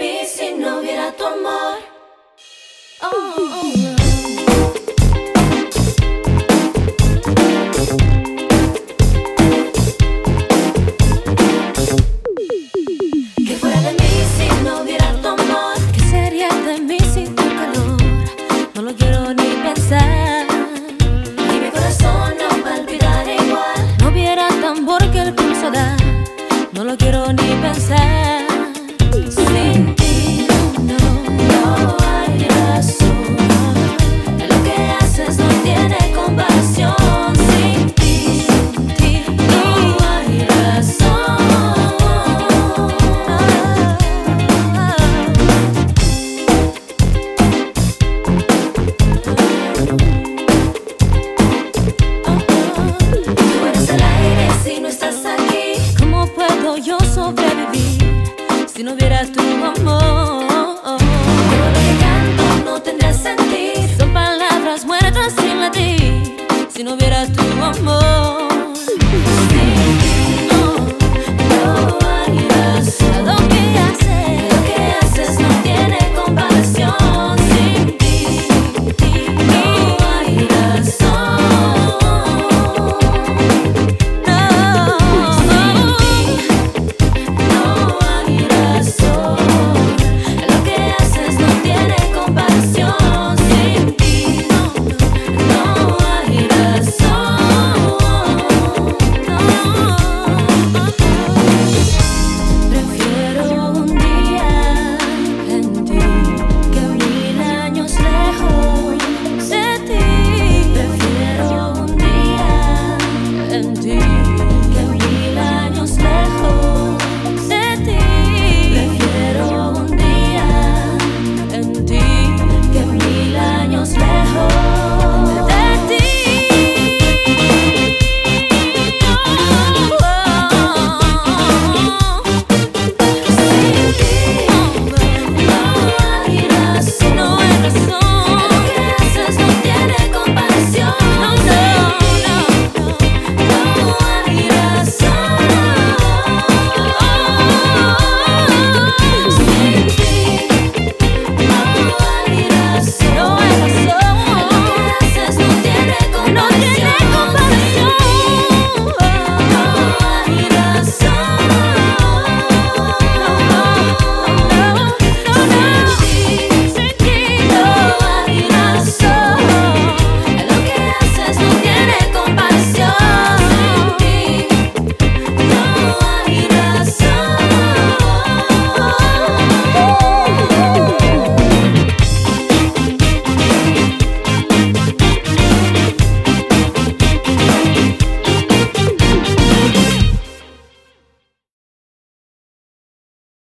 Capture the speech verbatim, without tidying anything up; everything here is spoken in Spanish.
mí si no hubiera tu amor? Oh, oh, oh. No lo quiero ni pensar. Sin ti no, no hay razón. Lo que haces no tiene compasión. Sin ti, sin ti no hay razón. Tú eres el aire si no estás aquí. ¿Cómo puedo yo sobrevivir si no hubieras tu amor? Todo lo que canto no tendrá sentido. Son palabras muertas sin latir si no hubieras tu amor.